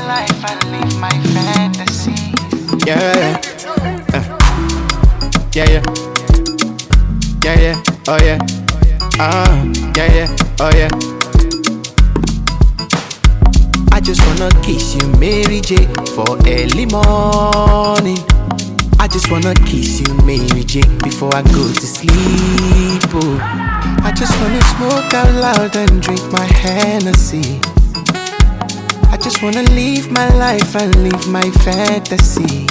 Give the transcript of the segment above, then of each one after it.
life and live my fantasy. Yeah, yeah, yeah, yeah, yeah, oh yeah, yeah, yeah, oh yeah. I just wanna kiss you, Mary J, for early morning. I just wanna kiss you, Mary J, before I go to sleep. Oh, I just wanna smoke out loud and drink my Hennessy. I just wanna live my life and live my fantasy.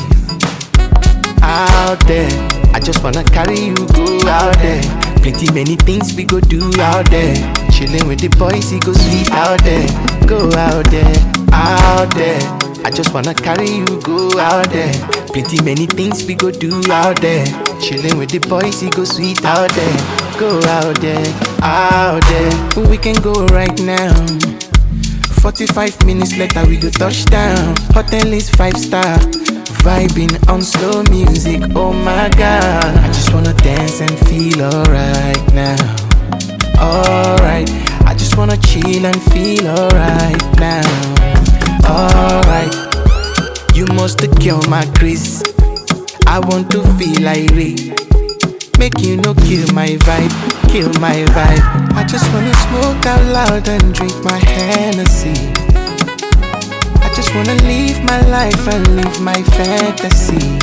Out there, I just wanna carry you, go out there. Plenty many things we go do out there. Chillin' with the boys, it go sweet out there. Go out there, out there. I just wanna carry you, go out there. Plenty many things we go do out there. Chillin' with the boys, it go sweet out there. Go out there, out there. We can go right now. 45 minutes later we go touchdown. Hotel is 5-star. Vibing on slow music, oh my god. I just wanna dance and feel alright now. Alright, I just wanna chill and feel alright now. Alright, you must cure my craze. I want to feel like Ray. Make you no kill my vibe, kill my vibe. I just wanna smoke out loud and drink my Hennessy. I just wanna live my life and live my fantasy.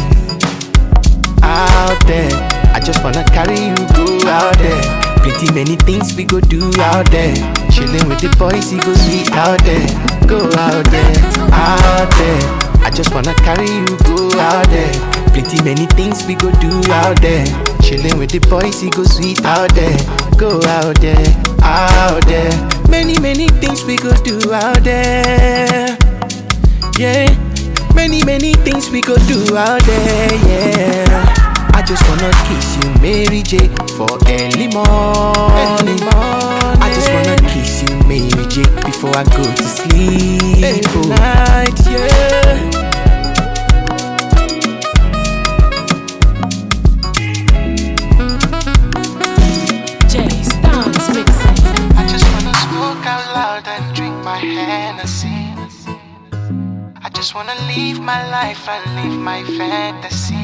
Out there, I just wanna carry you, go out there. Plenty many things we go do out there. Chillin' with the boys, it go sweet out there. Go out there, out there. I just wanna carry you, go out there. Plenty many things we go do out there. Chillin' with the boys, it go sweet out there. Go out there, out there. Many things we go do out there. Yeah, many things we go do out there, yeah. I just wanna kiss you, Mary J, for early morning. I just wanna kiss you, Mary J, before I go to sleep. Every night, yeah. I just wanna smoke out loud and drink my Hennessy. I just wanna live my life and live my fantasy.